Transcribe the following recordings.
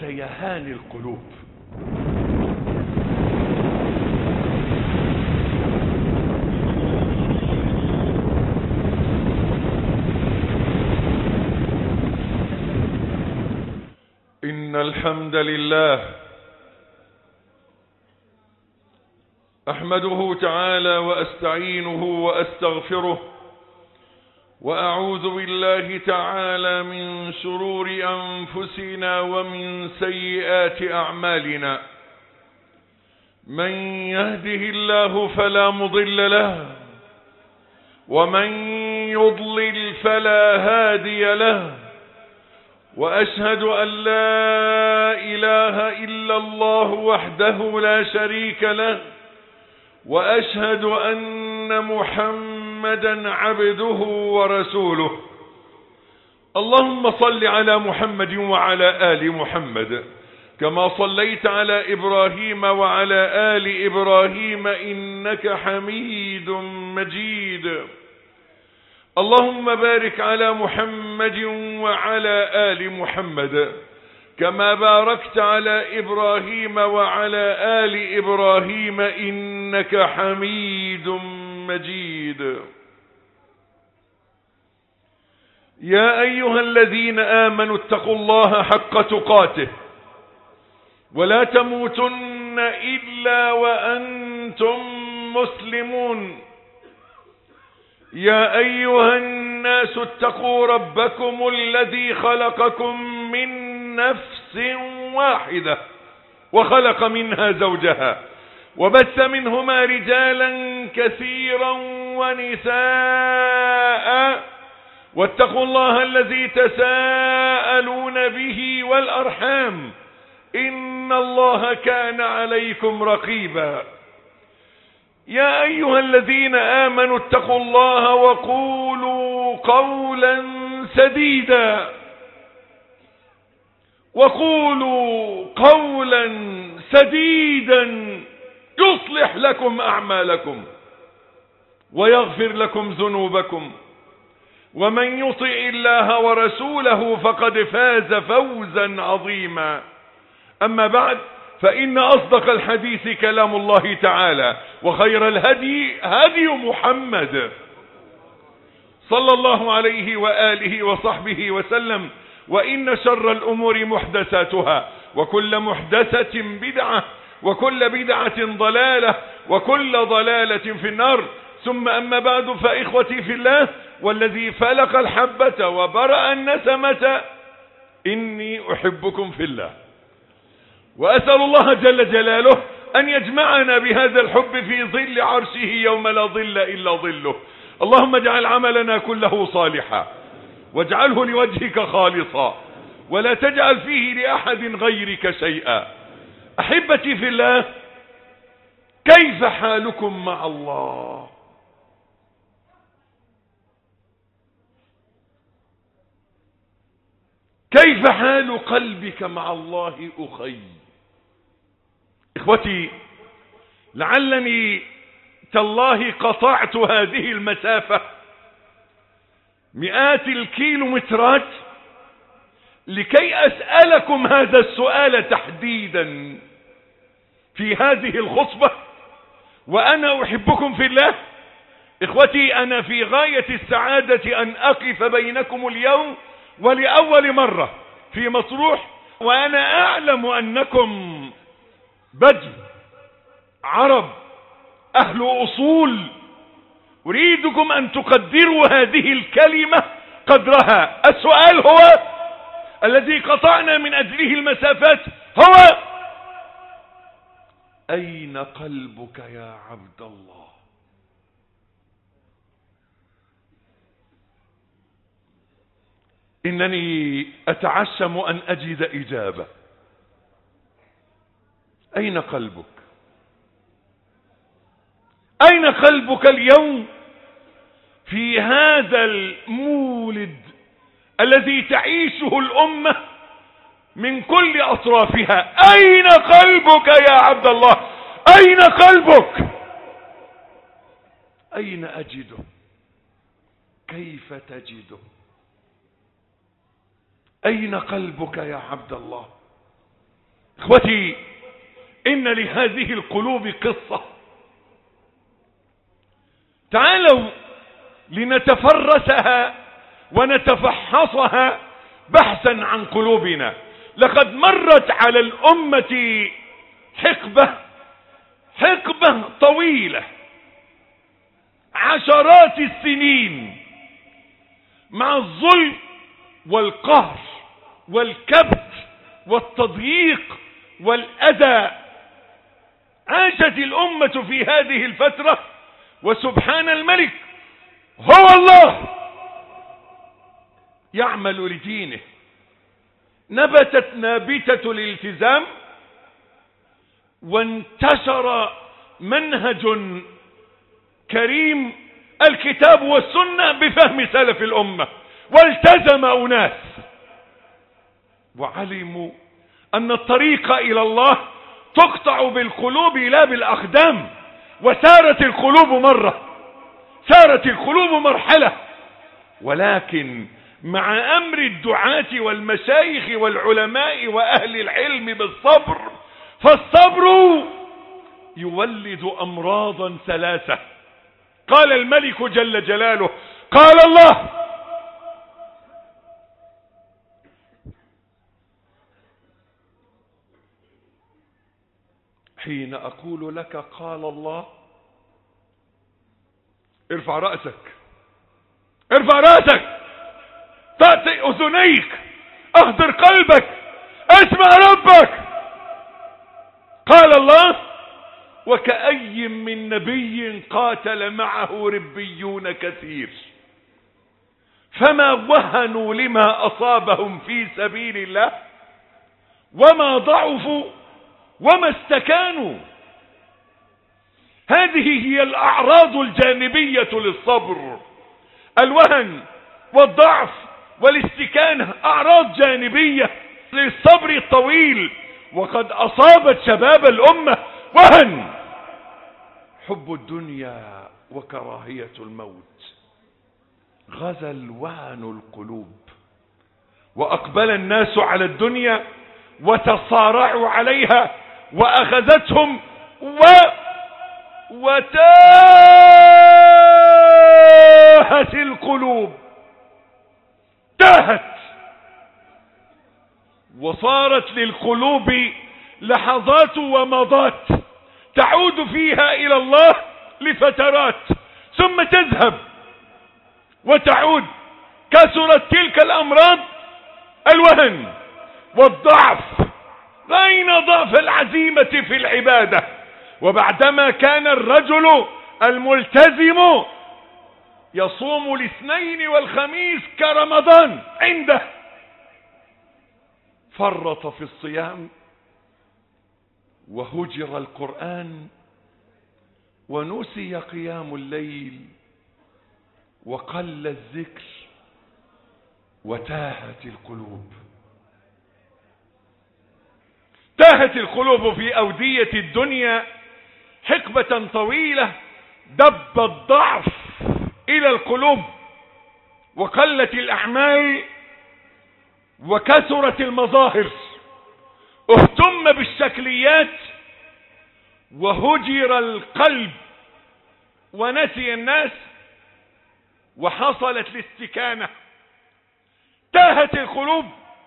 تيهان القلوب. إن الحمد لله أحمده تعالى وأستعينه وأستغفره، وأعوذ بالله تعالى من شرور أنفسنا ومن سيئات أعمالنا. من يهده الله فلا مضل له، ومن يضلل فلا هادي له، وأشهد أن لا إله إلا الله وحده لا شريك له، وأشهد أن محمدا عبده ورسوله. اللهم صل على محمد وعلى آل محمد كما صليت على إبراهيم وعلى آل إبراهيم إنك حميد مجيد. اللهم بارك على محمد وعلى آل محمد كما باركت على إبراهيم وعلى آل إبراهيم إنك حميد مجيد. يا أيها الذين آمنوا اتقوا الله حق تقاته ولا تموتن إلا وأنتم مسلمون. يا أيها الناس اتقوا ربكم الذي خلقكم من نفس واحدة وخلق منها زوجها وبث منهما رجالا كثيرا ونساء، واتقوا الله الذي تساءلون به والأرحام إن الله كان عليكم رقيبا. يا أيها الذين آمنوا اتقوا الله وقولوا قولا سديدا، وقولوا قولا سديدا يصلح لكم أعمالكم ويغفر لكم ذنوبكم، ومن يطع الله ورسوله فقد فاز فوزا عظيما. أما بعد، فإن أصدق الحديث كلام الله تعالى، وخير الهدي هدي محمد صلى الله عليه وآله وصحبه وسلم، وإن شر الأمور محدثاتها، وكل محدثة بدعة، وكل بدعة ضلالة، وكل ضلالة في النار. ثم أما بعد، فإخوتي في الله والذي فلق الحبة وبرأ النسمة، إني أحبكم في الله، وأسأل الله جل جلاله أن يجمعنا بهذا الحب في ظل عرشه يوم لا ظل إلا ظله. اللهم اجعل عملنا كله صالحا، واجعله لوجهك خالصا، ولا تجعل فيه لأحد غيرك شيئا. أحبتي في الله، كيف حالكم مع الله؟ كيف حال قلبك مع الله أخي؟ إخوتي، لعلني تالله قطعت هذه المسافة مئات الكيلومترات لكي أسألكم هذا السؤال تحديدا في هذه الخطبة، وأنا أحبكم في الله. إخوتي، أنا في غاية السعادة أن أقف بينكم اليوم ولأول مرة في مطروح، وأنا أعلم أنكم بدو عرب أهل أصول. أريدكم أن تقدروا هذه الكلمة قدرها. السؤال هو الذي قطعنا من أجله المسافات، هو: أين قلبك يا عبد الله؟ إنني أتعشم أن أجد إجابة. أين قلبك؟ أين قلبك اليوم في هذا المولد الذي تعيشه الأمة من كل أطرافها؟ أين قلبك يا عبد الله؟ أين قلبك؟ أين أجده؟ كيف تجده؟ أين قلبك يا عبد الله؟ اخوتي، إن لهذه القلوب قصة. تعالوا لنتفرسها ونتفحصها بحثا عن قلوبنا. لقد مرت على الأمة حقبة طويلة، عشرات السنين، مع الظلم والقهر والكبت والتضييق والأذى. عاشت الأمة في هذه الفترة، وسبحان الملك هو الله يعمل لدينه. نبتت نابتة الالتزام، وانتشر منهج كريم الكتاب والسنة بفهم سلف الأمة، والتزم أناس وعلموا أن الطريق إلى الله تقطع بالقلوب لا بالأقدام. وسارت القلوب سارت القلوب مرحلة، ولكن مع أمر الدعاة والمشايخ والعلماء وأهل العلم بالصبر، فالصبر يولد أمراضا ثلاثة. قال الملك جل جلاله، قال الله: حين أقول لك قال الله، ارفع رأسك، تأتي أذنيك، اخضر قلبك، اسمع ربك. قال الله: وكأي من نبي قاتل معه ربيون كثير فما وهنوا لما أصابهم في سبيل الله وما ضعفوا وما استكانوا. هذه هي الأعراض الجانبية للصبر. الوهن والضعف والاستكانة أعراض جانبية للصبر الطويل. وقد أصابت شباب الأمة وهن، حب الدنيا وكراهية الموت. غزا الوهن القلوب، وأقبل الناس على الدنيا وتصارعوا عليها، وأخذتهم وتاهت القلوب، تاهت، وصارت للقلوب لحظات ومضات تعود فيها إلى الله لفترات، ثم تذهب وتعود. كثرت تلك الأمراض، الوهن والضعف. أين ضعف العزيمة في العبادة؟ وبعدما كان الرجل الملتزم يصوم الاثنين والخميس كرمضان عنده، فرط في الصيام وهجر القرآن ونسي قيام الليل وقل الذكر وتاهت القلوب. تاهت القلوب في أودية الدنيا حقبة طويلة. دب الضعف إلى القلوب، وقلت الأعمال، وكثرت المظاهر. اهتم بالشكليات وهجر القلب ونسي الناس، وحصلت الاستكانة. تاهت القلوب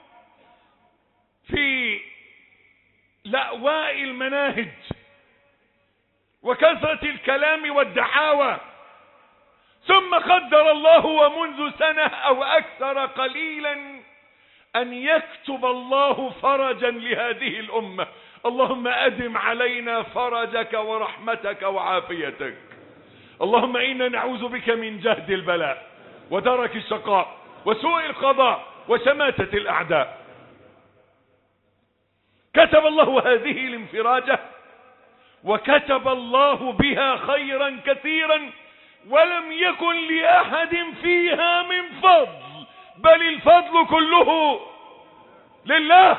في لأواء المناهج وكثرة الكلام والدعاوى. ثم قدر الله ومنذ سنة أو أكثر قليلا أن يكتب الله فرجا لهذه الأمة. اللهم أدم علينا فرجك ورحمتك وعافيتك. اللهم إنا نعوذ بك من جهد البلاء ودرك الشقاء وسوء القضاء وشماتة الأعداء. كتب الله هذه الانفراجة، وكتب الله بها خيرا كثيرا، ولم يكن لأحد فيها من فضل، بل الفضل كله لله.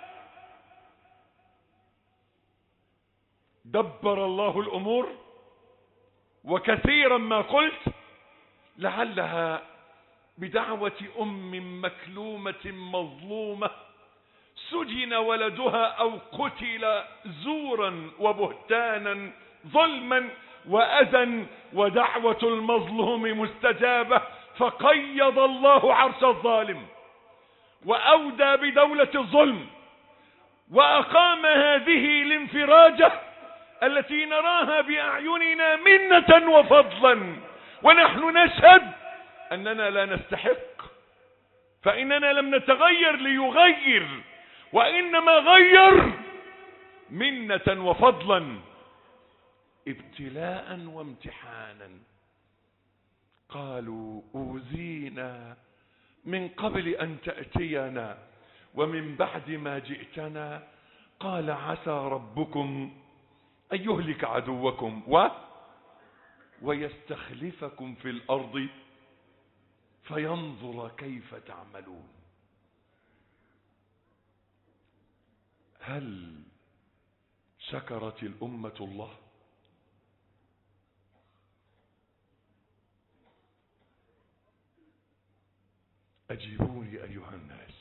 دبر الله الأمور، وكثيرا ما قلت لعلها بدعوة أم مكلومة مظلومة سجن ولدها أو قتل زورا وبهتانا ظلما وأذى ودعوة المظلوم مستجابة، فقيض الله عرش الظالم وأودى بدولة الظلم وأقام هذه الانفراجة التي نراها بأعيننا منة وفضلا، ونحن نشهد أننا لا نستحق، فإننا لم نتغير ليغير، وإنما غير منة وفضلا ابتلاء وامتحانا. قالوا أوذينا من قبل أن تأتينا ومن بعد ما جئتنا، قال عسى ربكم أن يهلك عدوكم ويستخلفكم في الأرض فينظر كيف تعملون. هل شكرت الأمة الله؟ أجيبوني أيها الناس،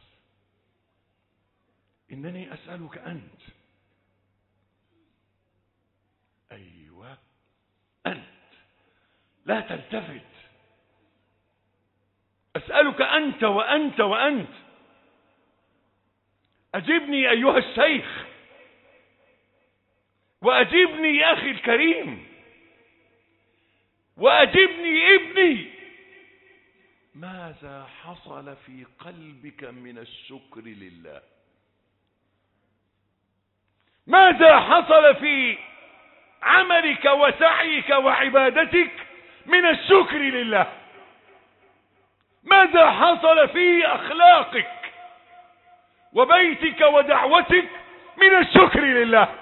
إنني أسألك أنت. أيوة أنت، لا تلتفت. أسألك أنت وأنت وأنت. أجبني أيها الشيخ، وأجبني يا أخي الكريم، وأجبني ابني. ماذا حصل في قلبك من الشكر لله؟ ماذا حصل في عملك وسعيك وعبادتك من الشكر لله؟ ماذا حصل في أخلاقك وبيتك ودعوتك من الشكر لله؟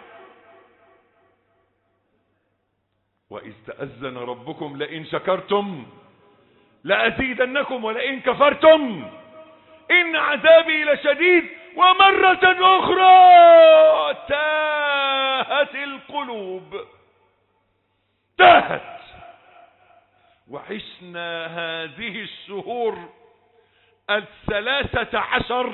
وإذ تأذن ربكم لئن شكرتم لأزيدنكم ولئن كفرتم إن عذابي لشديد. ومرة أخرى تاهت القلوب، تاهت. وعشنا هذه الشهور 13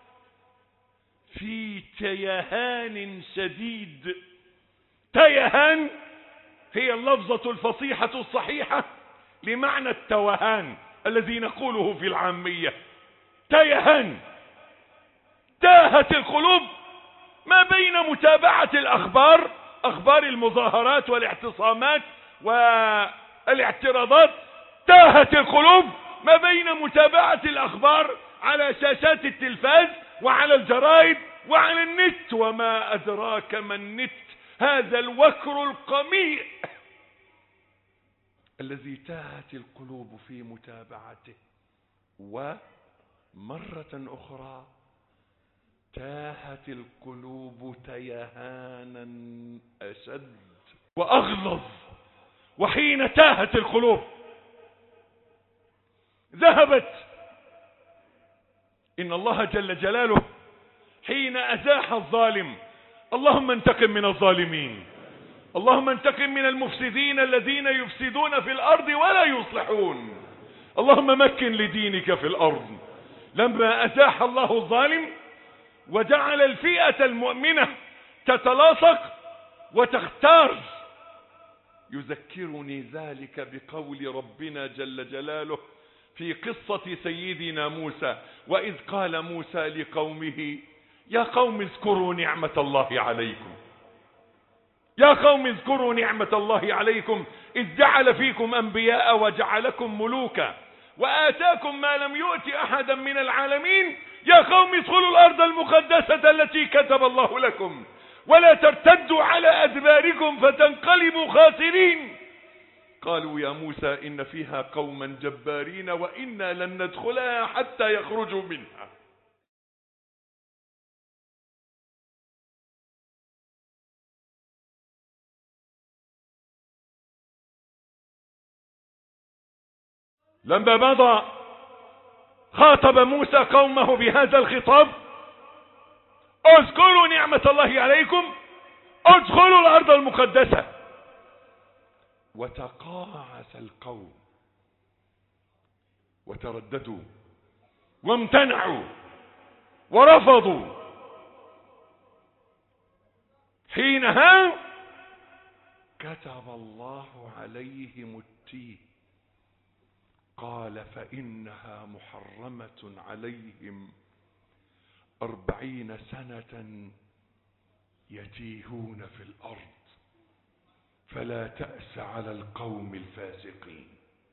في تيهان شديد. تيهان هي اللفظة الفصيحة الصحيحة لمعنى التوهان الذي نقوله في العامية. تيهان، تاهت القلوب ما بين متابعة الأخبار، أخبار المظاهرات والاعتصامات والاعتراضات. تاهت القلوب ما بين متابعة الأخبار على شاشات التلفاز وعلى الجرائد وعلى النت، وما أدراك ما النت، هذا الوكر القميء الذي تاهت القلوب في متابعته. ومرة أخرى تاهت القلوب تيهانا أشد وأغلظ. وحين تاهت القلوب ذهبت، إن الله جل جلاله حين أزاح الظالم، اللهم انتقم من الظالمين، اللهم انتقم من المفسدين الذين يفسدون في الأرض ولا يصلحون، اللهم مكن لدينك في الأرض. لما أزاح الله الظالم وجعل الفئة المؤمنة تتلاصق وتختار، يذكرني ذلك بقول ربنا جل جلاله في قصة سيدنا موسى، وإذ قال موسى لقومه يا قوم اذكروا نعمة الله عليكم، يا قوم اذكروا نعمة الله عليكم إذ جعل فيكم أنبياء وجعلكم ملوكا وآتاكم ما لم يؤت أحدا من العالمين، يا قوم ادخلوا الأرض المقدسة التي كتب الله لكم ولا ترتدوا على أدباركم فتنقلبوا خاسرين. قالوا يا موسى إن فيها قوما جبارين وإنا لن ندخلها حتى يخرجوا منها. لما مضى خاطب موسى قومه بهذا الخطاب: اذكروا نعمة الله عليكم، ادخلوا الأرض المقدسة. وتقاعس القوم وترددوا وامتنعوا ورفضوا حينها كتب الله عليهم التيه، قال فإنها محرمة عليهم 40 سنة يتيهون في الأرض فلا تأس على القوم الفاسقين.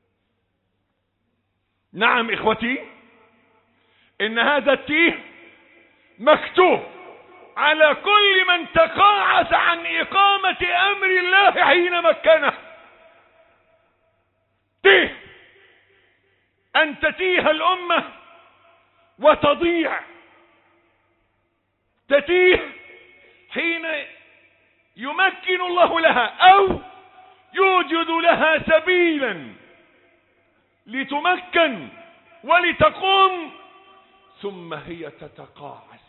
نعم إخوتي، إن هذا التيه مكتوب على كل من تقاعس عن إقامة أمر الله حين مكنه. تيه، أن تتيه الأمة وتضيع، تتيه حين يمكن الله لها أو يوجد لها سبيلا لتمكن ولتقوم، ثم هي تتقاعس.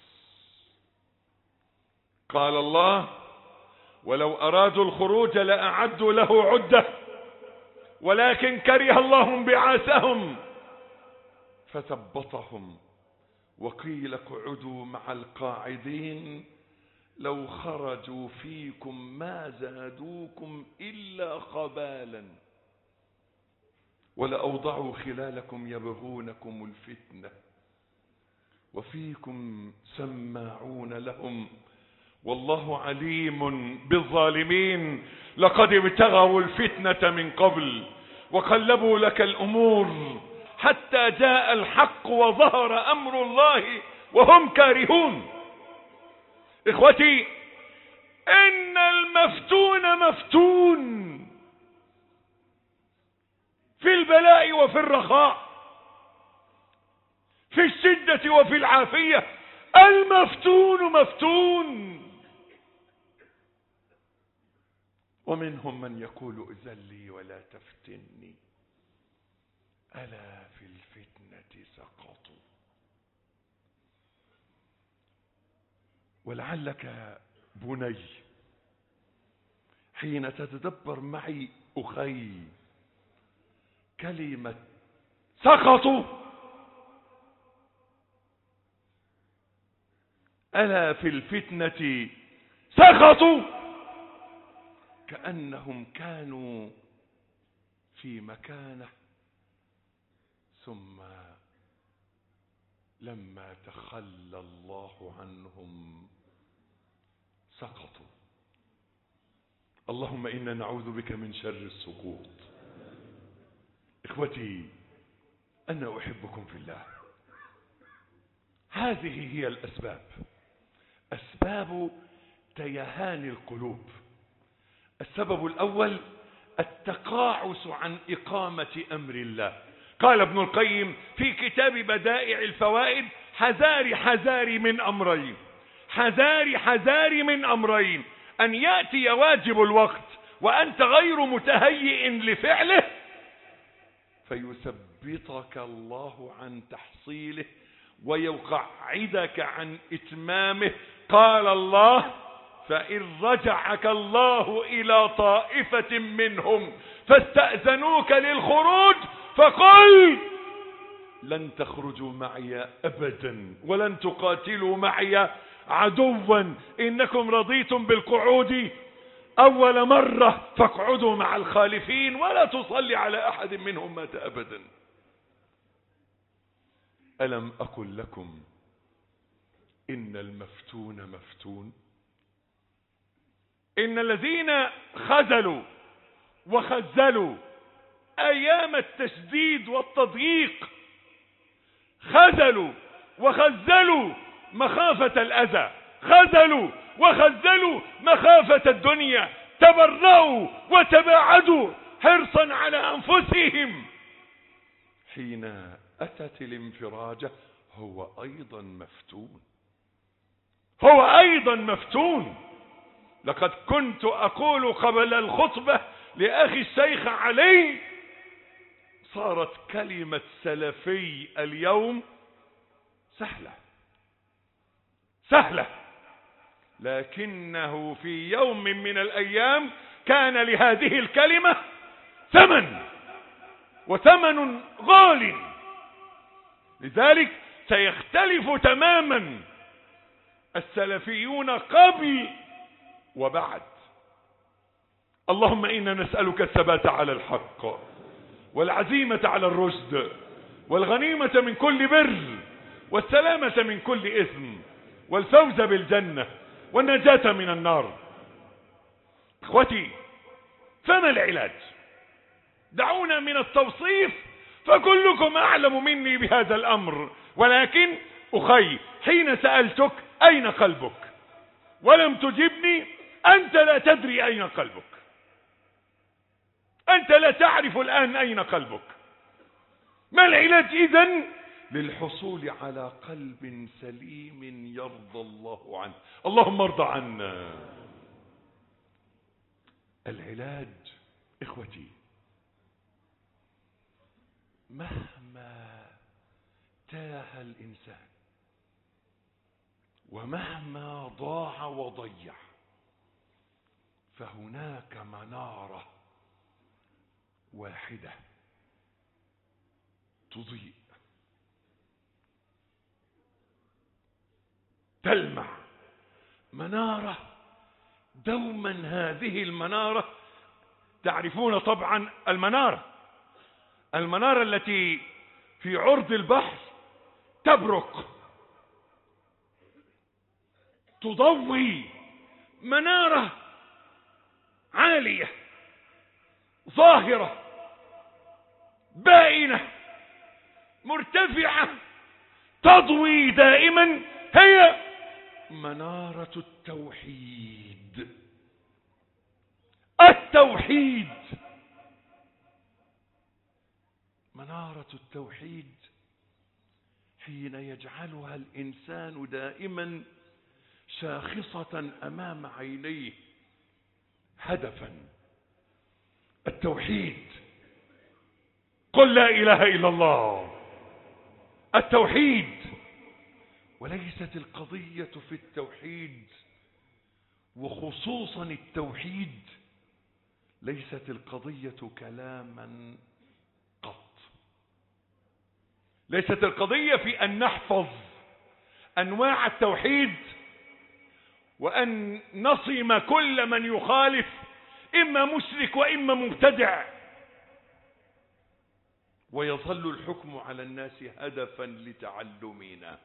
قال الله ولو أرادوا الخروج لأعدوا له عدة ولكن كره الله بعاثهم فثبطهم وقيل اقعدوا مع القاعدين لو خرجوا فيكم ما زادوكم إلا خبالا ولأوضعوا خلالكم يبغونكم الفتنة وفيكم سماعون لهم والله عليم بالظالمين. لقد ابتغوا الفتنة من قبل وقلبوا لك الأمور حتى جاء الحق وظهر أمر الله وهم كارهون. إخوتي، إن المفتون مفتون في البلاء وفي الرخاء، في الشدة وفي العافية، المفتون مفتون. ومنهم من يقول إذن لي ولا تفتني ألا في الفتنة سقطوا. ولعلك بني حين تتدبر معي أخي كلمة سقطوا، ألا في الفتنة سقطوا، كأنهم كانوا في مكانه ثم لما تخلى الله عنهم سقطوا. اللهم إنا نعوذ بك من شر السقوط. إخوتي، أنا أحبكم في الله. هذه هي الأسباب، أسباب تيهان القلوب. السبب الأول التقاعس عن إقامة أمر الله. قال ابن القيم في كتاب بدائع الفوائد حذاري من أمرين، حذاري من أمرين: أن يأتي واجب الوقت وأنت غير متهيئ لفعله فيثبتك الله عن تحصيله ويقعدك عن إتمامه. قال الله: فإن رجعك الله إلى طائفة منهم فاستأذنوك للخروج فقل لن تخرجوا معي أبدا ولن تقاتلوا معي عدوا إنكم رضيتم بالقعود أول مرة فاقعدوا مع الخالفين ولا تصلي على أحد منهم مات أبدا. ألم أقل لكم إن المفتون مفتون؟ إن الذين خذلوا وخذلوا أيام التشديد والتضييق، خذلوا وخذلوا مخافة الأذى، خذلوا وخذلوا مخافة الدنيا، تبرأوا وتباعدوا حرصا على أنفسهم، حين أتت الانفراجة هو أيضا مفتون، هو أيضا مفتون. لقد كنت أقول قبل الخطبة لأخي الشيخ علي: صارت كلمة سلفي اليوم سهلة، لكنه في يوم من الأيام كان لهذه الكلمة ثمن، وثمن غال. لذلك سيختلف تماما السلفيون قبل وبعد. اللهم إنا نسألك الثبات على الحق والعزيمة على الرشد والغنيمة من كل بر والسلامة من كل إثم والفوز بالجنة والنجاة من النار. اخوتي، فما العلاج؟ دعونا من التوصيف، فكلكم أعلم مني بهذا الأمر، ولكن أخي حين سألتك أين قلبك ولم تجبني، أنت لا تدري أين قلبك، أنت لا تعرف الآن أين قلبك. ما العلاج إذن للحصول على قلب سليم يرضى الله عنه؟ اللهم ارض عنا. العلاج إخوتي، مهما تاه الإنسان ومهما ضاع وضيع، فهناك منارة واحدة تضيء تلمع، منارة دوما. هذه المنارة تعرفون طبعا المنارة التي في عرض البحر تبرق تضوي، منارة عالية ظاهرة بائنة مرتفعة تضوي دائما، هي منارة التوحيد. التوحيد، منارة التوحيد حين يجعلها الإنسان دائما شاخصة أمام عينيه هدفا. التوحيد، قل لا إله إلا الله. التوحيد، وليست القضية في التوحيد، وخصوصا التوحيد ليست القضية كلاما قط، ليست القضية في أن نحفظ أنواع التوحيد وأن نصم كل من يخالف، إما مشرك وإما مبتدع، ويظل الحكم على الناس هدفا لتعلمنا.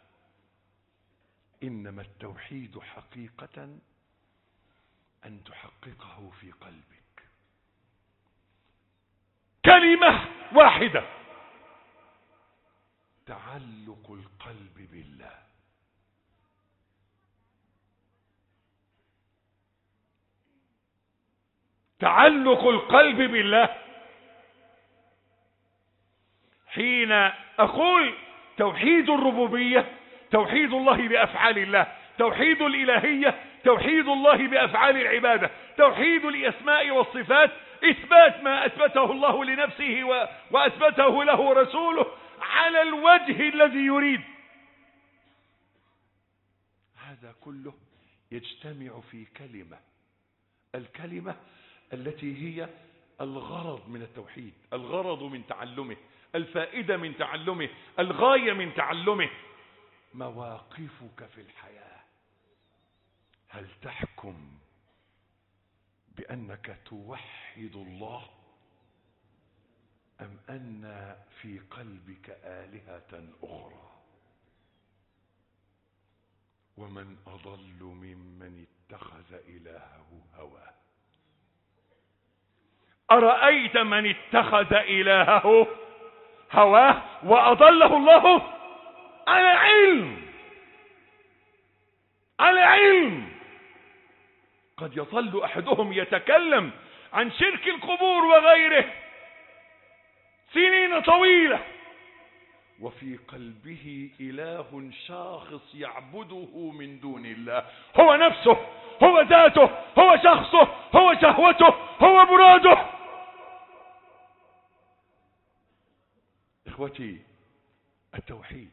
إنما التوحيد حقيقة أن تحققه في قلبك، كلمة واحدة: تعلق القلب بالله. تعلق القلب بالله. حين أقول توحيد الربوبية، توحيد الله بأفعال الله، توحيد الإلهية، توحيد الله بأفعال العبادة، توحيد الأسماء والصفات، إثبات ما أثبته الله لنفسه وأثبته له رسوله على الوجه الذي يريد. هذا كله يجتمع في كلمة، الكلمة التي هي الغرض من التوحيد، الغرض من تعلمه، الفائدة من تعلمه، الغاية من تعلمه. مواقفك في الحياة، هل تحكم بأنك توحد الله أم أن في قلبك آلهة أخرى؟ ومن أضل ممن اتخذ إلهه هواه. أرأيت من اتخذ إلهه هواه وأضله الله على علم، على علم. قد يظل أحدهم يتكلم عن شرك القبور وغيره سنين طويلة، وفي قلبه إله شاخص يعبده من دون الله، هو نفسه، هو ذاته، هو شخصه، هو شهوته، هو مراده. إخوتي، التوحيد،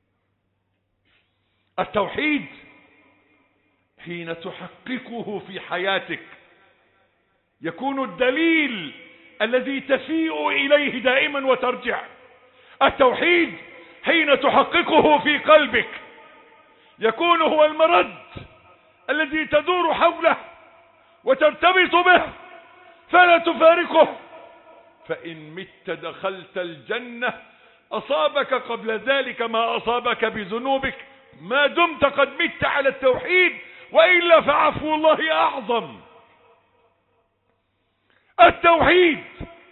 التوحيد حين تحققه في حياتك يكون الدليل الذي تفيء إليه دائما وترجع. التوحيد حين تحققه في قلبك يكون هو المرد الذي تدور حوله وترتبط به فلا تفارقه، فإن مت دخلت الجنة. أصابك قبل ذلك ما أصابك بذنوبك ما دمت قد مت على التوحيد، وإلا فعفو الله أعظم. التوحيد.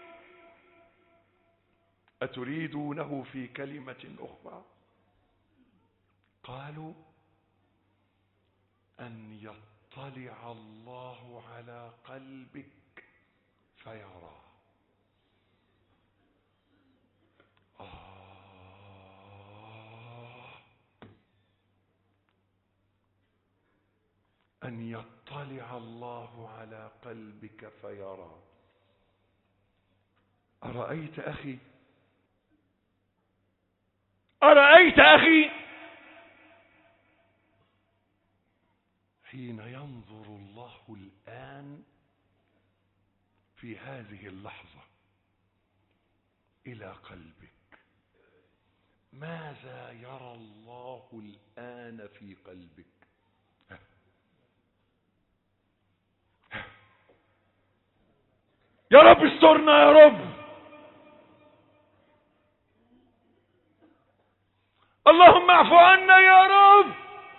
أتريدونه في كلمة أخرى؟ قالوا أن يطلع الله على قلبك فيرى. أن يطلع الله على قلبك فيرى. أرأيت أخي، أرأيت أخي حين ينظر الله الآن في هذه اللحظة إلى قلبك، ماذا يرى الله الآن في قلبك؟ يا رب استرنا يا رب. اللهم اعف عنا يا رب.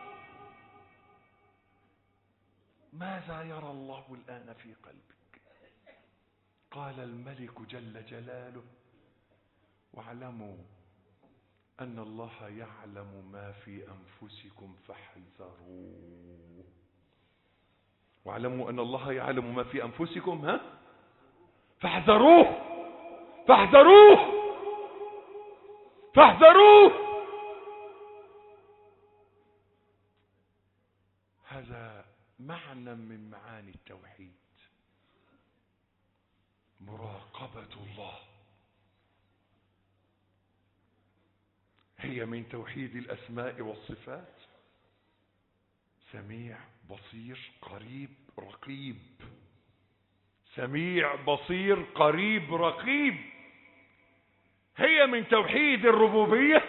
ماذا يرى الله الآن في قلبك؟ قال الملك جل جلاله: واعلموا أن الله يعلم ما في أنفسكم فاحذروه. واعلموا أن الله يعلم ما في أنفسكم فاحذروه فاحذروه فاحذروه. هذا معنى من معاني التوحيد، مراقبة الله. هي من توحيد الأسماء والصفات. سميع بصير قريب رقيب. سميع بصير قريب رقيب. هي من توحيد الربوبية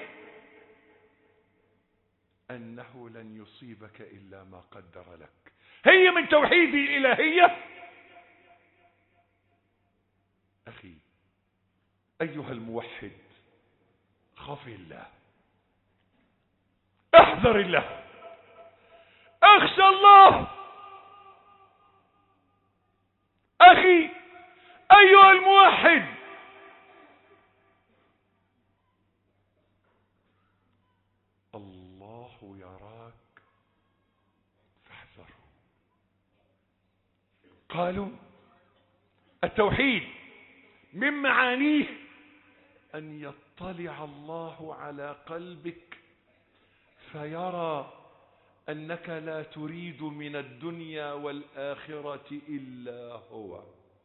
أنه لن يصيبك إلا ما قدر لك. هي من توحيد الإلهية. أخي أيها الموحد، خف الله، احذر الله، اخشى الله. أخي أيها الموحد، الله يراك فاحذره. قالوا التوحيد من معانيه أن يطلع الله على قلبك فيرى أنك لا تريد من الدنيا والآخرة إلا هو.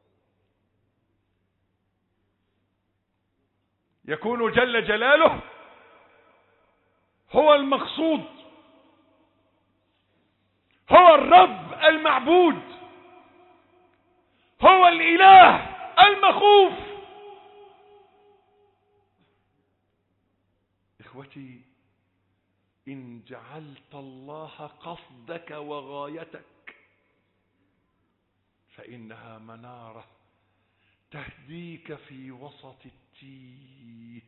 يكون جل جلاله هو المقصود، هو الرب المعبود، هو الإله المخوف. إخوتي، إن جعلت الله قصدك وغايتك فإنها منارة تهديك في وسط التيه.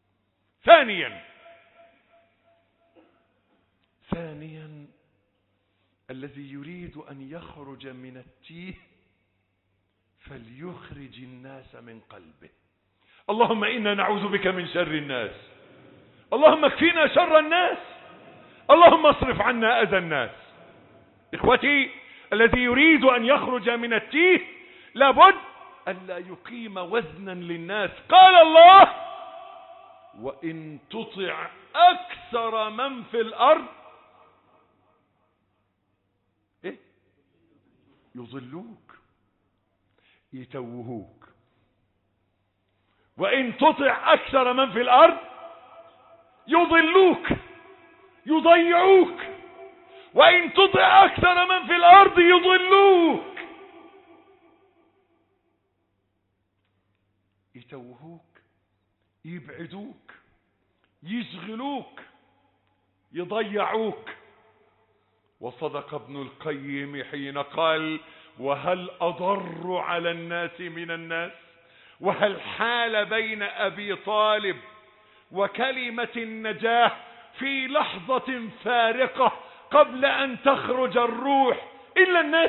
ثانيا الذي يريد أن يخرج من التيه فليخرج الناس من قلبه. اللهم إنا نعوذ بك من شر الناس، اللهم اكفينا شر الناس، اللهم اصرف عنا أذى الناس. إخوتي، الذي يريد أن يخرج من التيه لابد ألا يقيم وزنا للناس. قال الله: وإن تطع أكثر من في الأرض يضلوك يتوهوك. وإن تطع أكثر من في الأرض يضلوك يضيعوك. وإن تطع أكثر من في الأرض يضلوك يتوهوك، يبعدوك، يشغلوك، يضيعوك. وصدق ابن القيم حين قال: وهل أضر على الناس من الناس؟ وهل حال بين أبي طالب وكلمة النجاة في لحظة فارقة قبل أن تخرج الروح إلا الناس؟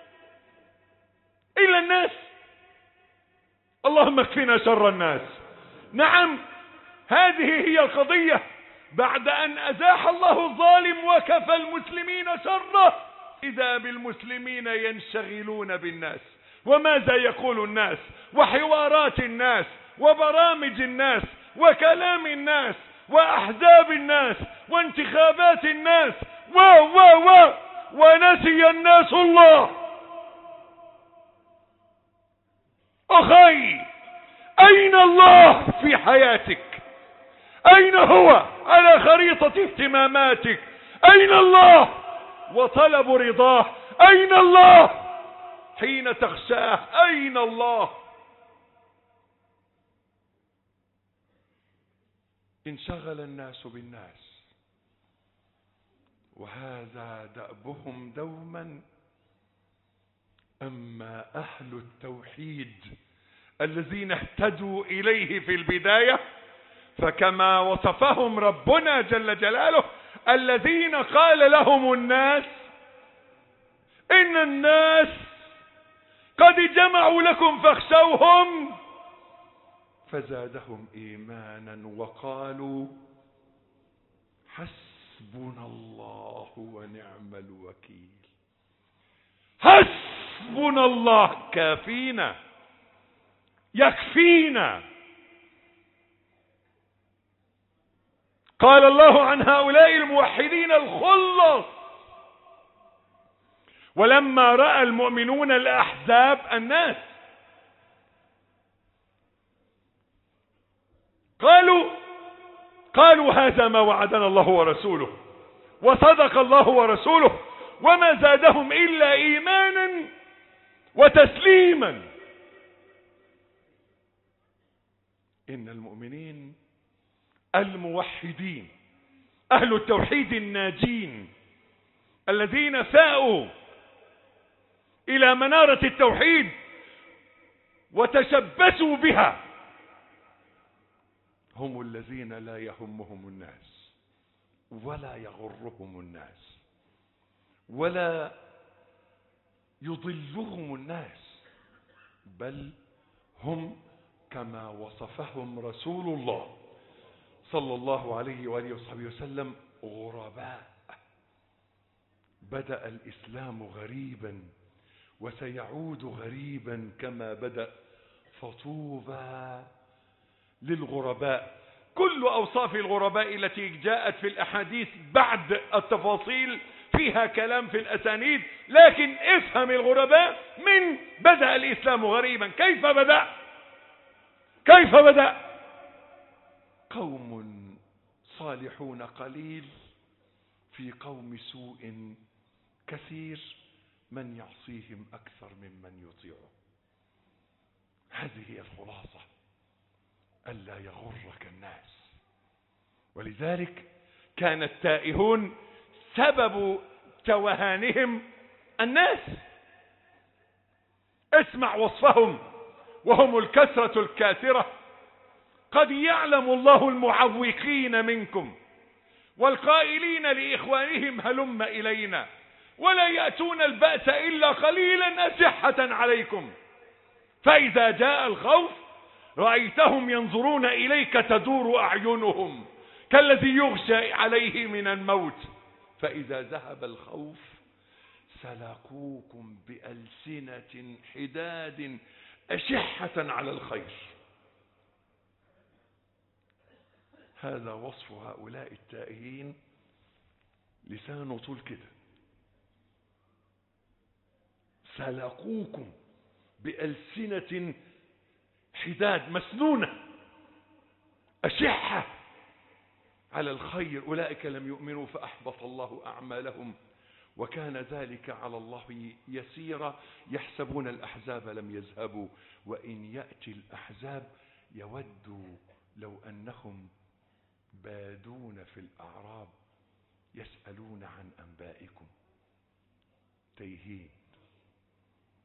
إلا الناس. اللهم اكفنا شر الناس. نعم، هذه هي القضية. بعد أن أزاح الله الظالم وكفى المسلمين شره، إذا بالمسلمين ينشغلون بالناس، وماذا يقول الناس، وحوارات الناس، وبرامج الناس، وكلام الناس، وأحزاب الناس، وانتخابات الناس، ونسي الناس الله. أخي، أين الله في حياتك؟ أين هو على خريطة اهتماماتك؟ أين الله وطلب رضاه؟ أين الله حين تخشاه؟ أين الله؟ انشغل الناس بالناس، وهذا دأبهم دوما. أما أهل التوحيد الذين اهتدوا إليه في البداية، فكما وصفهم ربنا جل جلاله: الذين قال لهم الناس إن الناس قد جمعوا لكم فاخشوهم فزادهم إيمانا وقالوا حسبنا الله ونعم الوكيل. حسبنا الله، كافينا، يكفينا. قال الله عن هؤلاء الموحدين الخلص: ولما رأى المؤمنون الأحزاب الناس قالوا هذا ما وعدنا الله ورسوله، وصدق الله ورسوله، وما زادهم إلا إيمانا وتسليما. إن المؤمنين الموحدين أهل التوحيد الناجين الذين فاءوا إلى منارة التوحيد وتشبثوا بها هم الذين لا يهمهم الناس ولا يغرهم الناس ولا يضلهم الناس، بل هم كما وصفهم رسول الله صلى الله عليه وآله وصحبه وسلم: غرباء. بدأ الإسلام غريبا وسيعود غريبا كما بدأ، فطوبى للغرباء. كل أوصاف الغرباء التي جاءت في الأحاديث بعد التفاصيل فيها كلام في الأسانيد، لكن افهم الغرباء من بدأ الإسلام غريبا. كيف بدأ؟ قوم صالحون قليل في قوم سوء كثير، من يعصيهم أكثر ممن يطيعه. هذه هي الخلاصة، ألا يغرك الناس. ولذلك كان التائهون سبب توهانهم الناس. اسمع وصفهم وهم الكثرة الكاثرة: قد يعلم الله المعوقين منكم والقائلين لإخوانهم هلم إلينا ولا يأتون البأس إلا قليلا أشحة عليكم، فإذا جاء الخوف رأيتهم ينظرون إليك تدور أعينهم كالذي يغشى عليه من الموت، فإذا ذهب الخوف سلقوكم بألسنة حداد أشحة على الخير. هذا وصف هؤلاء التائهين، لسانه طول كده: سلقوكم بألسنة حداد مسنونة أشحة على الخير، أولئك لم يؤمنوا فأحبط الله أعمالهم وكان ذلك على الله يسيرا. يحسبون الأحزاب لم يذهبوا وإن يأتي الأحزاب يودوا لو أنهم بادون في الأعراب يسألون عن أنبائكم. تيهين.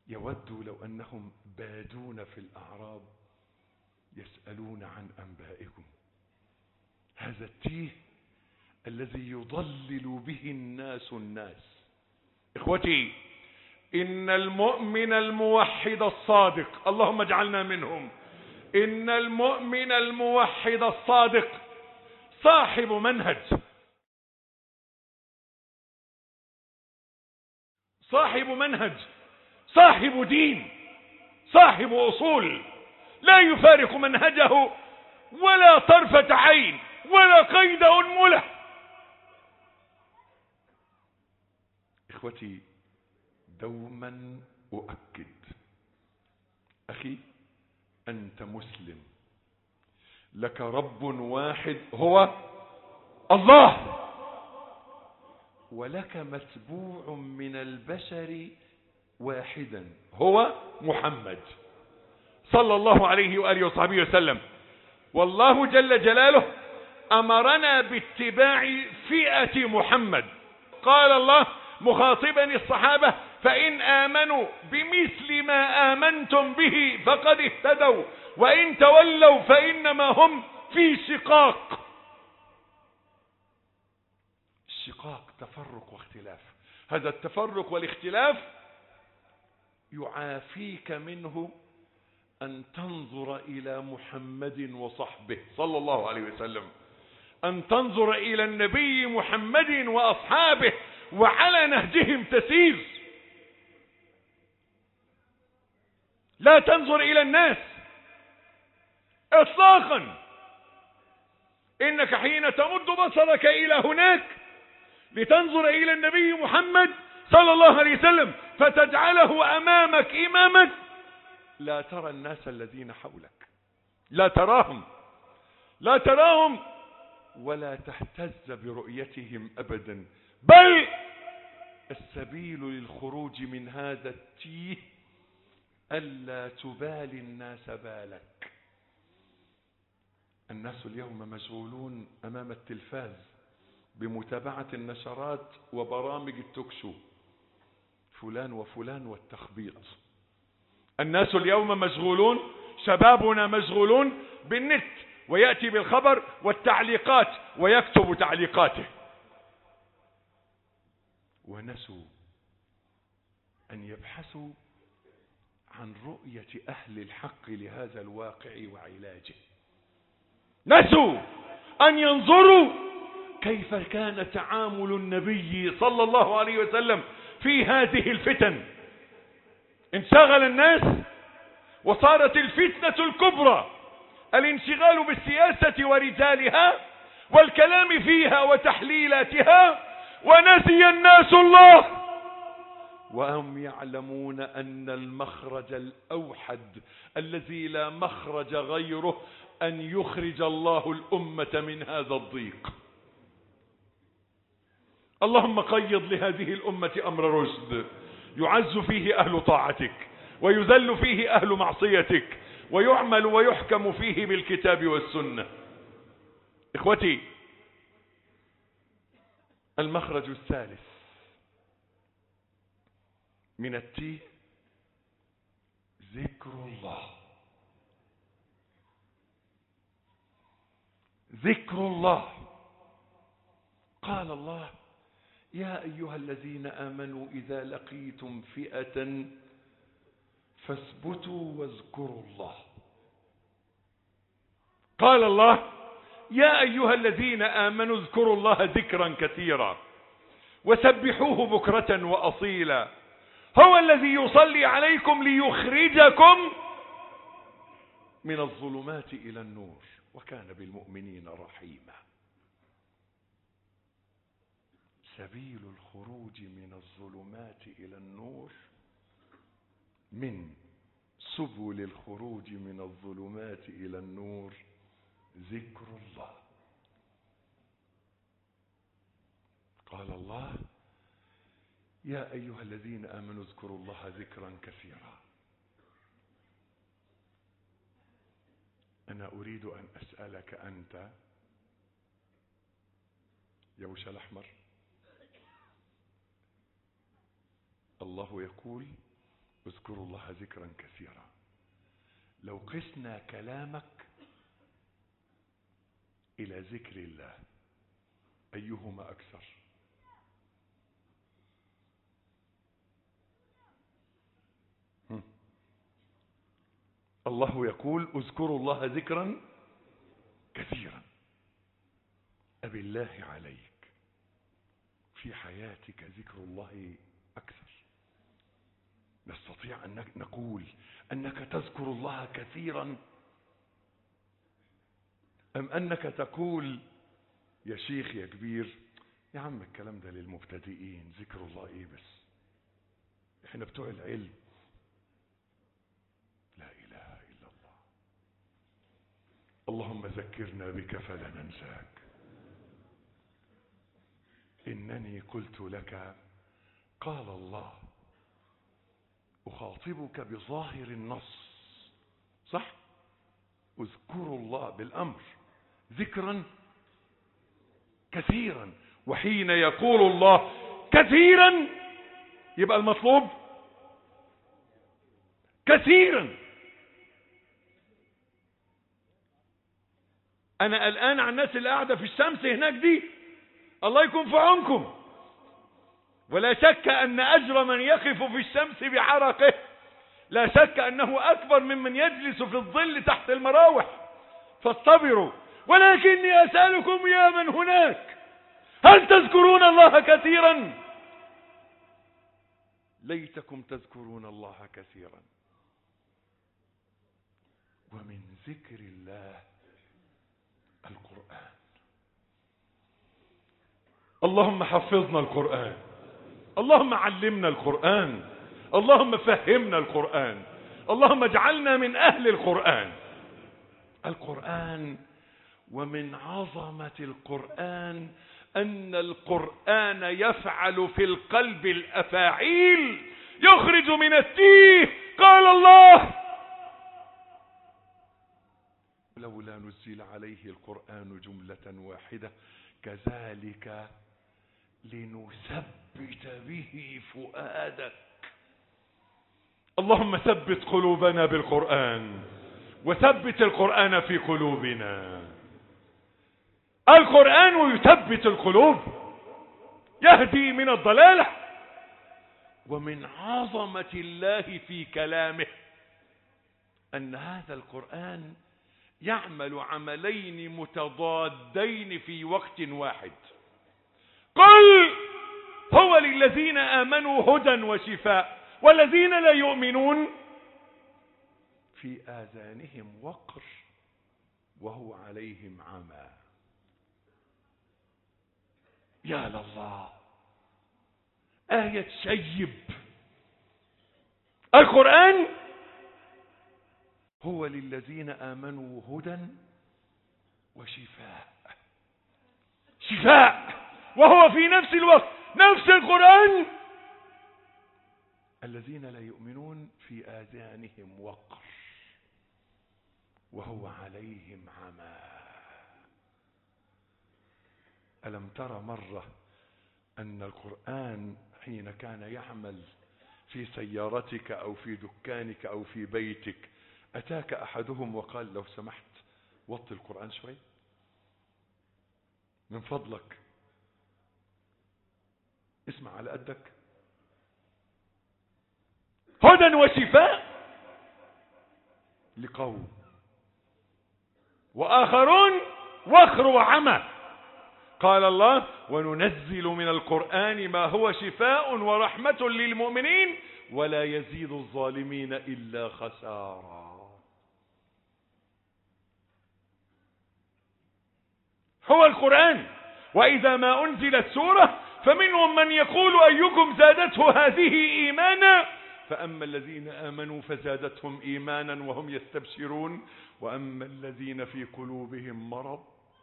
يودوا لو أنهم بادون في الأعراب يسألون عن أنبائكم. هذا التيه الذي يضلل به الناس. إخوتي، إن المؤمن الموحد الصادق، اللهم اجعلنا منهم، إن المؤمن الموحد الصادق صاحب منهج، صاحب دين، صاحب أصول، لا يفارق منهجه ولا طرفة عين ولا قيد أنملة. إخوتي، دوما أؤكد، أخي أنت مسلم، لك رب واحد هو الله، ولك متبوع من البشر واحدا هو محمد صلى الله عليه وآله وصحبه وسلم. والله جل جلاله أمرنا باتباع فئة محمد. قال الله مخاطبا الصحابة: فإن آمنوا بمثل ما آمنتم به فقد اهتدوا وإن تولوا فإنما هم في شقاق. الشقاق تفرق واختلاف، هذا التفرق والاختلاف يعافيك منه أن تنظر إلى محمد وصحبه صلى الله عليه وسلم، أن تنظر إلى النبي محمد وأصحابه وعلى نهجهم تسير، لا تنظر إلى الناس إطلاقا. إنك حين تمد بصرك إلى هناك لتنظر إلى النبي محمد صلى الله عليه وسلم فتجعله أمامك إمامك، لا ترى الناس الذين حولك، لا تراهم ولا تهتز برؤيتهم أبدا. بل السبيل للخروج من هذا التيه ألا تبالي الناس بالك. الناس اليوم مشغولون أمام التلفاز بمتابعة النشرات وبرامج التوكشو، فلان وفلان والتخبيط. الناس اليوم مشغولون، شبابنا مشغولون بالنت، ويأتي بالخبر والتعليقات ويكتب تعليقاته، ونسوا أن يبحثوا عن رؤية أهل الحق لهذا الواقع وعلاجه. نسوا أن ينظروا كيف كان تعامل النبي صلى الله عليه وسلم في هذه الفتن. انشغل الناس وصارت الفتنة الكبرى الانشغال بالسياسة ورجالها والكلام فيها وتحليلاتها، ونسي الناس الله، وهم يعلمون أن المخرج الأوحد الذي لا مخرج غيره أن يخرج الله الأمة من هذا الضيق. اللهم قيض لهذه الأمة أمر رشد يعز فيه أهل طاعتك ويذل فيه أهل معصيتك ويعمل ويحكم فيه بالكتاب والسنة. إخوتي، المخرج الثالث من التيه ذكر الله. ذكر الله. قال الله: يا أيها الذين آمنوا إذا لقيتم فئة فاثبتوا واذكروا الله. قال الله: يا أيها الذين آمنوا اذكروا الله ذكرا كثيرا وسبحوه بكرة وأصيلا هو الذي يصلي عليكم ليخرجكم من الظلمات إلى النور وكان بالمؤمنين رحيما. سبيل الخروج من الظلمات إلى النور، من سبل الخروج من الظلمات إلى النور ذكر الله. قال الله: يا أيها الذين آمنوا اذكروا الله ذكرا كثيرا. أنا أريد أن أسألك أنت يا وش الأحمر، الله يقول: اذكروا الله ذكرا كثيرا. لو قسنا كلامك إلى ذكر الله أيهما أكثر؟ الله يقول اذكروا الله ذكرا كثيرا. أبالله عليك في حياتك ذكر الله أكثر؟ نستطيع أن نقول أنك تذكر الله كثيرا، أم أنك تقول يا شيخ يا كبير يا عم الكلام ده للمبتدئين، ذكر الله ايه بس، احنا بتوع العلم. لا إله إلا الله. اللهم ذكرنا بك فلا ننساك. إنني قلت لك قال الله، أخاطبك بظاهر النص، صح؟ اذكروا الله بالأمر ذكرا كثيرا، وحين يقول الله كثيرا يبقى المطلوب كثيرا. أنا قلقان عن الناس اللي قاعدة في الشمس هناك دي، الله يكون في عونكم. ولا شك أن أجر من يقف في الشمس بعرقه لا شك أنه أكبر ممن يجلس في الظل تحت المراوح، فاصطبروا. ولكني أسألكم يا من هناك، هل تذكرون الله كثيرا؟ ليتكم تذكرون الله كثيرا. ومن ذكر الله القرآن. اللهم حفظنا القرآن، اللهم علمنا القرآن، اللهم فهمنا القرآن، اللهم اجعلنا من أهل القرآن. القرآن. ومن عظمة القرآن أن القرآن يفعل في القلب الأفاعيل، يخرج من التيه. قال الله لولا نزل عليه القرآن جملة واحدة كذلك لنثبت به فؤادك. اللهم ثبت قلوبنا بالقرآن، وثبت القرآن في قلوبنا. القرآن يثبت القلوب، يهدي من الضلالة. ومن عظمة الله في كلامه أن هذا القرآن يعمل عملين متضادين في وقت واحد. قل هو للذين آمنوا هدى وشفاء، والذين لا يؤمنون في آذانهم وقر وهو عليهم عمى. يا لله، آية شيب. القرآن هو للذين آمنوا هدى وشفاء. شفاء، وهو في نفس الوقت نفس القرآن. الذين لا يؤمنون في آذانهم وقر وهو عليهم عمى. ألم تر مرة أن القرآن حين كان يعمل في سيارتك أو في دكانك أو في بيتك أتاك أحدهم وقال لو سمحت وطي القرآن شوي من فضلك، اسمع على قدك. هدى وشفاء لقوم، وآخرون وخر وعمى. قال الله وننزل من القرآن ما هو شفاء ورحمة للمؤمنين ولا يزيد الظالمين إلا خسارا. هو القرآن. وإذا ما أنزلت سورة فمنهم من يقول أيكم زادته هذه إيمانا، فأما الذين آمنوا فزادتهم إيمانا وهم يستبشرون، وأما الذين في قلوبهم مرض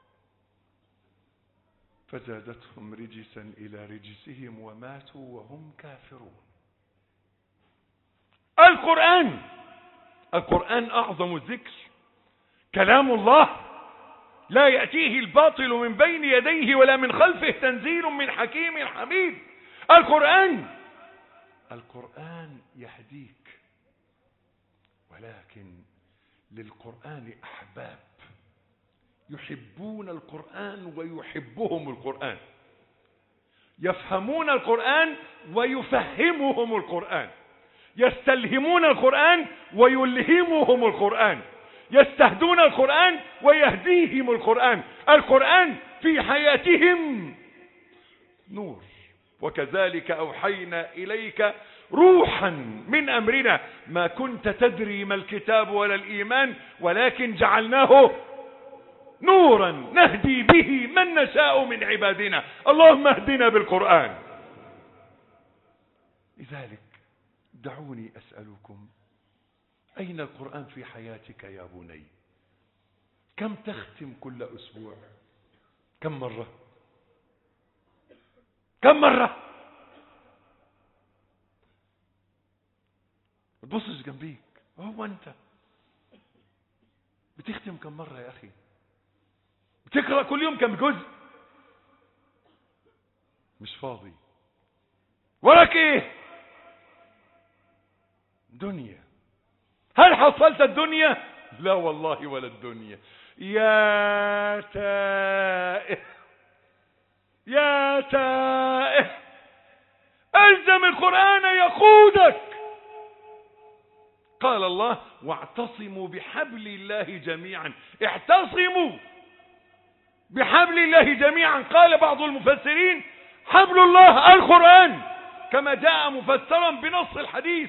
فزادتهم رجسا إلى رجسهم وماتوا وهم كافرون. القرآن. القرآن أعظم الذكر، كلام الله لا يأتيه الباطل من بين يديه ولا من خلفه، تنزيل من حكيم حميد. القرآن. القرآن يهديك، ولكن للقرآن أحباب يحبون القرآن ويحبهم القرآن، يفهمون القرآن ويفهمهم القرآن، يستلهمون القرآن ويلهمهم القرآن، يستهدون القرآن ويهديهم القرآن. القرآن في حياتهم نور. وكذلك أوحينا إليك روحا من أمرنا ما كنت تدري ما الكتاب ولا الإيمان ولكن جعلناه نورا نهدي به من نشاء من عبادنا. اللهم اهدنا بالقرآن. لذلك دعوني أسألكم، أين القرآن في حياتك يا بني؟ كم تختم كل أسبوع؟ كم مرة؟ كم مرة؟ ما تبصش جنبيك، هو أنت بتختم كم مرة يا أخي؟ بتقرأ كل يوم كم جزء؟ مش فاضي. وراك ايه؟ دنيا. هل حصلت الدنيا؟ لا والله ولا الدنيا. يا تائه يا تائه، الزم القرآن يقودك. قال الله واعتصموا بحبل الله جميعا. اعتصموا بحبل الله جميعا. قال بعض المفسرين حبل الله القرآن كما جاء مفسرا بنص الحديث.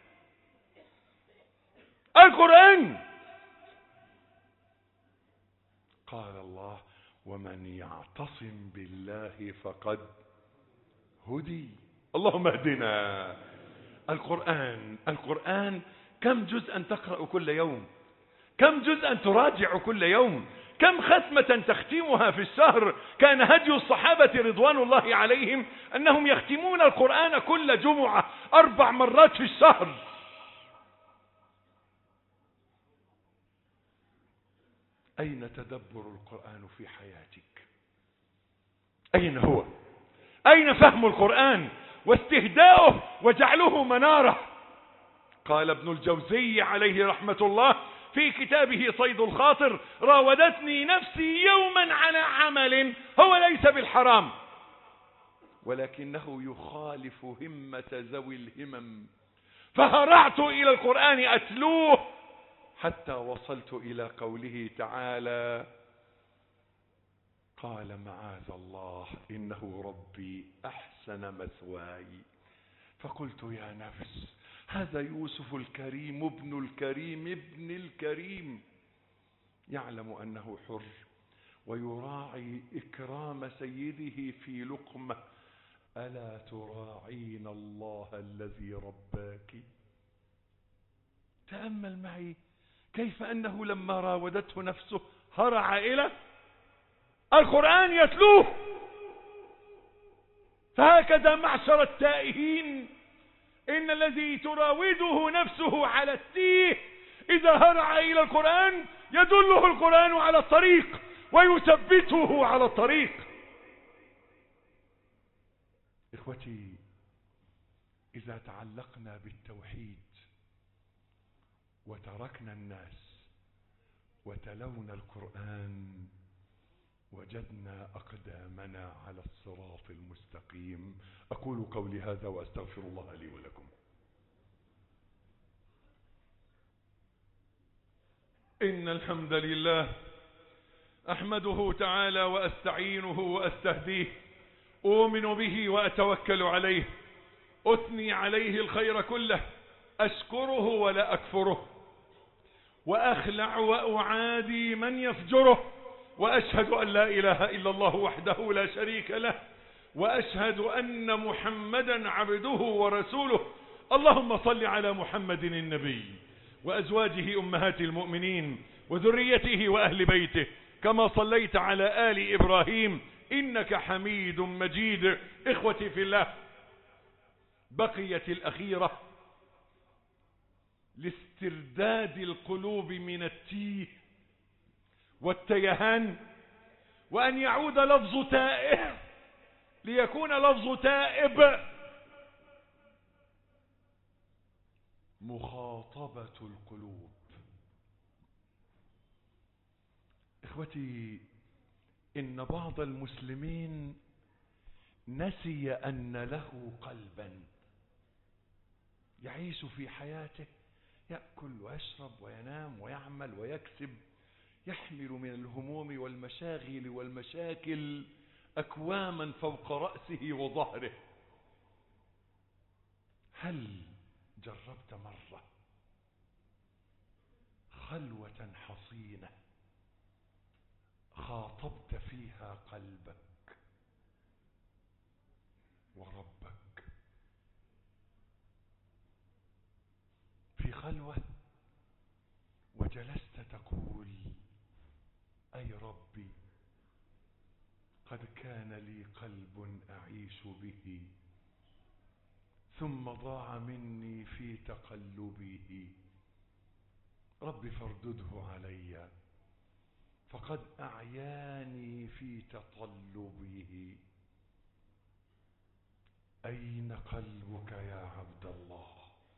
القرآن. قال الله ومن يعتصم بالله فقد هدي. اللهم اهدنا. القرآن كم جزءا تقرأ كل يوم؟ كم جزءا تراجع كل يوم؟ كم ختمة تختمها في الشهر؟ كان هدي الصحابة رضوان الله عليهم أنهم يختمون القرآن كل جمعة 4 مرات في الشهر. أين تدبر القرآن في حياتك؟ أين هو؟ أين فهم القرآن واستهداؤه وجعله منارة؟ قال ابن الجوزي عليه رحمة الله في كتابه صيد الخاطر راودتني نفسي يوما على عمل هو ليس بالحرام ولكنه يخالف همة ذوي الهمم، فهرعت إلى القرآن أتلوه حتى وصلت إلى قوله تعالى قال معاذ الله إنه ربي أحسن مثواي. فقلت يا نفس هذا يوسف الكريم ابن الكريم ابن الكريم يعلم أنه حر ويراعي إكرام سيده في لقمة، ألا تراعين الله الذي رباك؟ تأمل معي كيف أنه لما راودته نفسه هرع إلى القرآن يتلوه. فهكذا معشر التائهين إن الذي تراوده نفسه على التيه إذا هرع إلى القرآن يدله القرآن على الطريق ويثبته على الطريق. إخوتي، إذا تعلقنا بالتوحيد وتركنا الناس وتلونا القرآن وجدنا أقدامنا على الصراط المستقيم. أقول قولي هذا وأستغفر الله لي ولكم. إن الحمد لله أحمده تعالى وأستعينه وأستهديه، أؤمن به وأتوكل عليه، أثني عليه الخير كله، أشكره ولا أكفره، وأخلع وأعادي من يفجره، وأشهد أن لا إله إلا الله وحده لا شريك له، وأشهد أن محمدا عبده ورسوله. اللهم صل على محمد النبي وأزواجه أمهات المؤمنين وذريته وأهل بيته كما صليت على آل إبراهيم إنك حميد مجيد. إخوتي في الله، بقيت الأخيرة لاسترداد القلوب من التيه والتيهان، وأن يعود لفظ تائه ليكون لفظ تائب. مخاطبة القلوب. إخوتي، إن بعض المسلمين نسي أن له قلبا يعيش في حياته، يأكل ويشرب وينام ويعمل ويكسب، يحمل من الهموم والمشاغل والمشاكل أكواما فوق رأسه وظهره. هل جربت مرة خلوة حصينة خاطبت فيها قلبك وربك؟ في خلوة وجلست تقول: أي ربي، قد كان لي قلب أعيش به، ثم ضاع مني في تقلبه، رب فاردده علي، فقد أعياني في تطلبه. أين قلبك يا عبد الله؟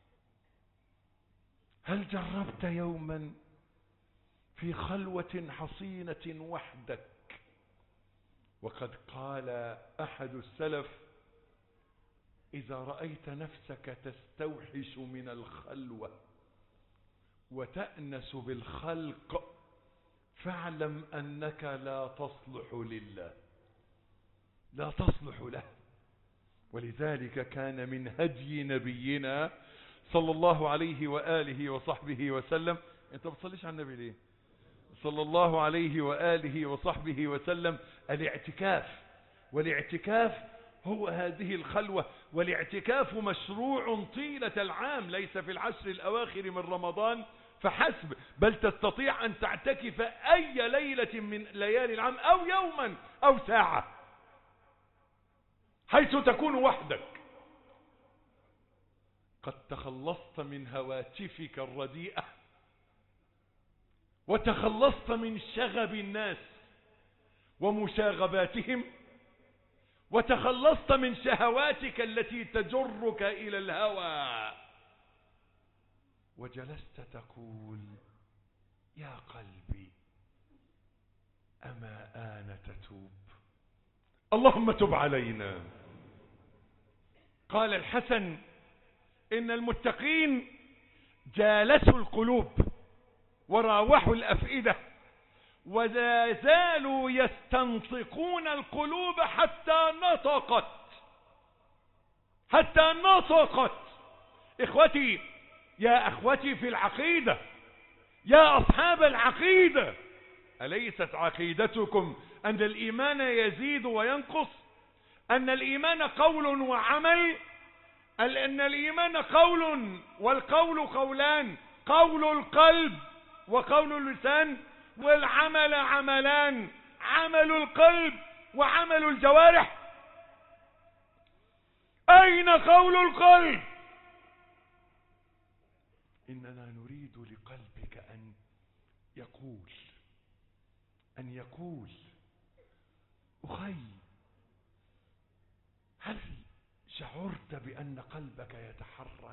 هل جربت يوما في خلوة حصينة وحدك؟ وقد قال أحد السلف: إذا رأيت نفسك تستوحش من الخلوة وتأنس بالخلق فاعلم أنك لا تصلح لله، لا تصلح له. ولذلك كان من هدي نبينا صلى الله عليه وآله وصحبه وسلم. انت بتصليش على النبي ليه؟ صلى الله عليه وآله وصحبه وسلم الاعتكاف. والاعتكاف هو هذه الخلوة. والاعتكاف مشروع طيلة العام، ليس في العشر الأواخر من رمضان فحسب، بل تستطيع أن تعتكف أي ليلة من ليالي العام، أو يوما أو ساعة، حيث تكون وحدك. قد تخلصت من هواتفك الرديئة، وتخلصت من شغب الناس ومشاغباتهم، وتخلصت من شهواتك التي تجرك إلى الهوى، وجلست تقول: يا قلبي، أما آن تتوب؟ اللهم تب علينا. قال الحسن: إن المتقين جالسوا القلوب وراوحوا الأفئدة، ولا زالوا يستنطقون القلوب حتى نطقت. إخوتي، يا أخوتي في العقيدة، يا أصحاب العقيدة، أليست عقيدتكم أن الإيمان يزيد وينقص؟ أن الإيمان قول وعمل؟ أن الإيمان قول، والقول قولان: قول القلب وقول اللسان، والعمل عملان: عمل القلب وعمل الجوارح. أين قول القلب؟ إننا نريد لقلبك أن يقول: أخي، هل شعرت بأن قلبك يتحرك؟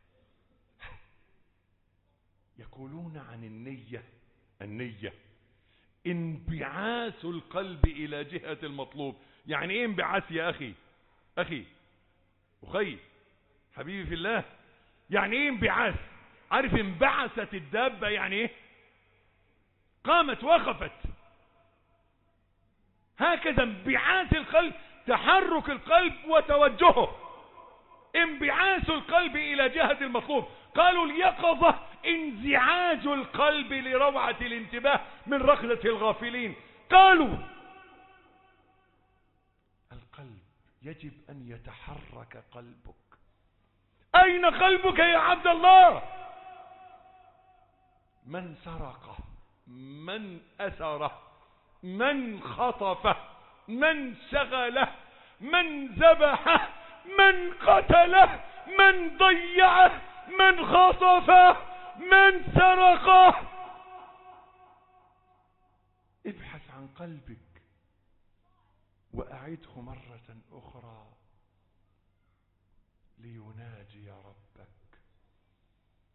يقولون عن النية انبعاث القلب إلى جهة المطلوب. يعني ايه انبعاث يا أخي حبيبي في الله؟ يعني ايه انبعاث؟ عارف انبعثت الدابة يعني ايه؟ قامت وقفت. هكذا انبعاث القلب، تحرك القلب وتوجهه، انبعاث القلب إلى جهة المطلوب. قالوا اليقظة انزعاج القلب لروعة الانتباه من ركضة الغافلين. قالوا القلب يجب أن يتحرك قلبك. أين قلبك يا عبد الله؟ من سرقه، من أسره، من خطفه، من شغله، من ذبحه، من قتله، من ضيعه، من خطفه، من سرقه. ابحث عن قلبك وأعده مرة أخرى ليناجي ربك.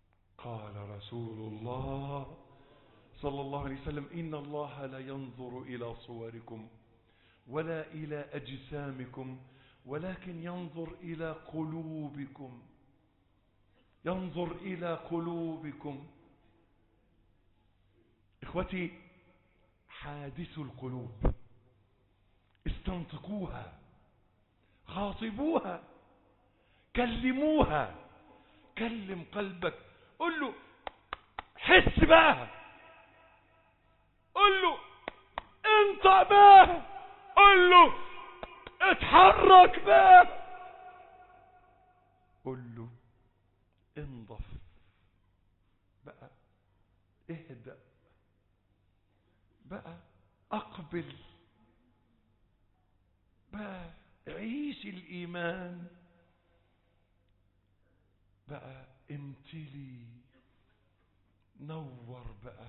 قال رسول الله صلى الله عليه وسلم: إن الله لا ينظر إلى صوركم ولا إلى أجسامكم ولكن ينظر إلى قلوبكم. ينظر إلى قلوبكم. إخوتي، حادثوا القلوب، استنطقوها، خاطبوها، كلموها. كلم قلبك، قل له حس بها، قل له انطق بها، قل له اتحرك بها، قل له انضف بقى، اهدأ بقى، اقبل بقى، عيش الإيمان بقى، امتلي، نور بقى،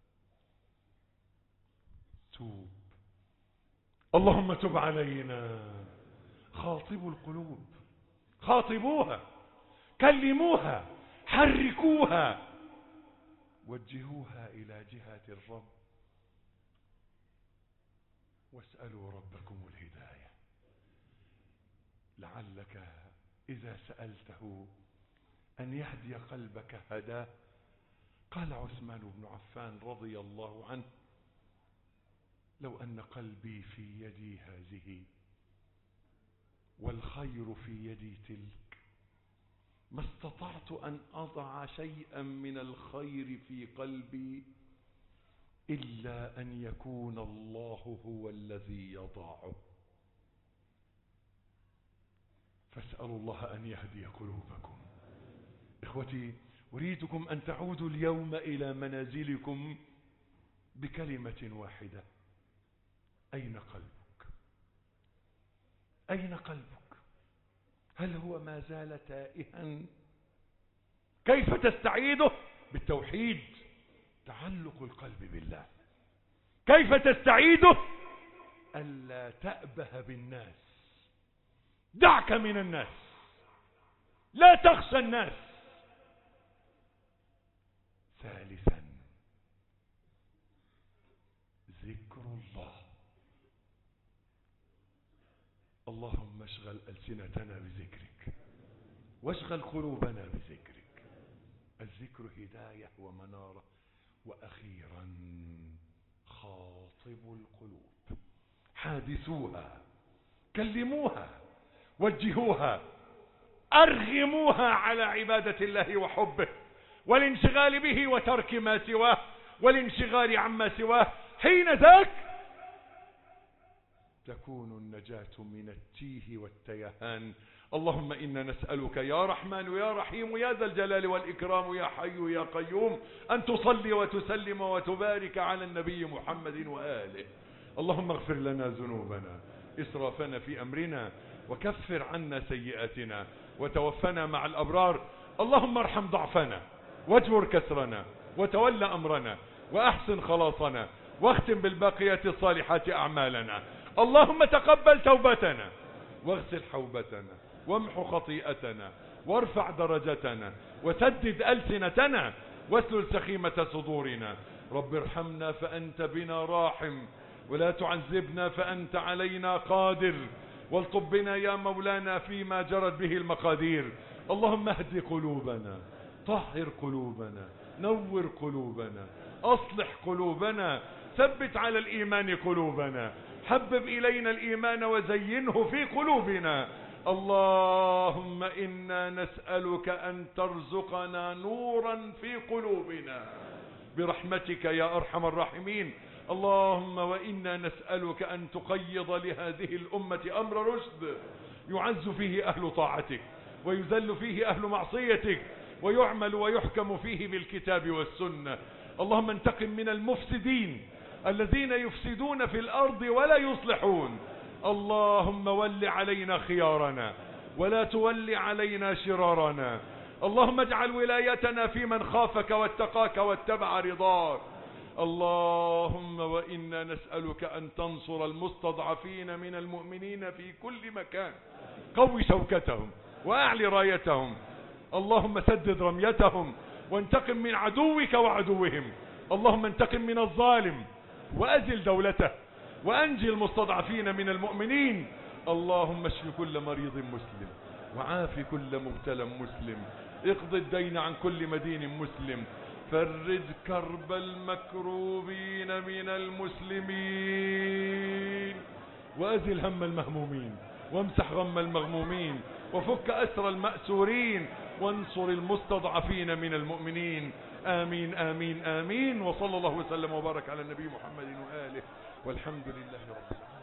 توب. اللهم تب علينا. خاطبوا القلوب، خاطبوها، كلموها، حركوها، وجهوها إلى جهة الرب، واسألوا ربكم الهداية، لعلك إذا سألته أن يهدي قلبك هداه. قال عثمان بن عفان رضي الله عنه: لو أن قلبي في يدي هذه والخير في يدي تلك ما استطعت أن أضع شيئا من الخير في قلبي إلا أن يكون الله هو الذي يضعه. فاسألوا الله أن يهدي قلوبكم. إخوتي، أريدكم أن تعودوا اليوم إلى منازلكم بكلمة واحدة: أين قلبك؟ أين قلبك؟ هل هو ما زال تائها؟ كيف تستعيده؟ بالتوحيد، تعلق القلب بالله. كيف تستعيده؟ ألا تأبه بالناس، دعك من الناس، لا تخشى الناس. ثالثا، ذكر الله. اللهم اشغل ألسنتنا بذكرك واشغل قلوبنا بذكرك. الذكر هداية ومنارة. وأخيرا، خاطبوا القلوب، حادثوها، كلموها، وجهوها، أرغموها على عبادة الله وحبه والانشغال به وترك ما سواه والانشغال عما سواه. حين ذاك تكون النجاة من التيه والتيهان. اللهم إنا نسألك يا رحمن يا رحيم يا ذا الجلال والإكرام يا حي يا قيوم أن تصلي وتسلم وتبارك على النبي محمد وآله. اللهم اغفر لنا ذنوبنا، إسرافنا في أمرنا، وكفر عنا سيئاتنا، وتوفنا مع الأبرار. اللهم ارحم ضعفنا، واجبر كسرنا، وتول أمرنا، وأحسن خلاصنا، واختم بالباقيات الصالحات أعمالنا. اللهم تقبل توبتنا، واغسل حوبتنا، وامحو خطيئتنا، وارفع درجتنا، وسدد ألسنتنا، واسلل سخيمة صدورنا. رب ارحمنا فأنت بنا راحم، ولا تعذبنا فأنت علينا قادر، والطب بنا يا مولانا فيما جرت به المقادير. اللهم اهد قلوبنا، طهر قلوبنا، نور قلوبنا، أصلح قلوبنا، ثبت على الإيمان قلوبنا، حبب إلينا الإيمان وزينه في قلوبنا. اللهم إنا نسألك أن ترزقنا نورا في قلوبنا برحمتك يا أرحم الراحمين. اللهم وإنا نسألك أن تقيض لهذه الأمة أمر رشد يعز فيه أهل طاعتك، ويذل فيه أهل معصيتك، ويعمل ويحكم فيه بالكتاب والسنة. اللهم انتقم من المفسدين الذين يفسدون في الأرض ولا يصلحون. اللهم ول علينا خيارنا، ولا تول علينا شرارنا. اللهم اجعل ولايتنا في من خافك واتقاك واتبع رضاك. اللهم وإنا نسألك أن تنصر المستضعفين من المؤمنين في كل مكان، قوي شوكتهم وأعلي رايتهم. اللهم سدد رميتهم، وانتقم من عدوك وعدوهم. اللهم انتقم من الظالم وأزل دولته وأنجي المستضعفين من المؤمنين. اللهم اشف كل مريض مسلم وعاف كل مبتلى مسلم. اقض الدين عن كل مدين مسلم. فرج كرب المكروبين من المسلمين وأزل هم المهمومين وامسح غم المغمومين وفك أسر المأسورين وانصر المستضعفين من المؤمنين. آمين آمين آمين. وصلى الله وسلم وبارك على النبي محمد وآله والحمد لله رب العالمين.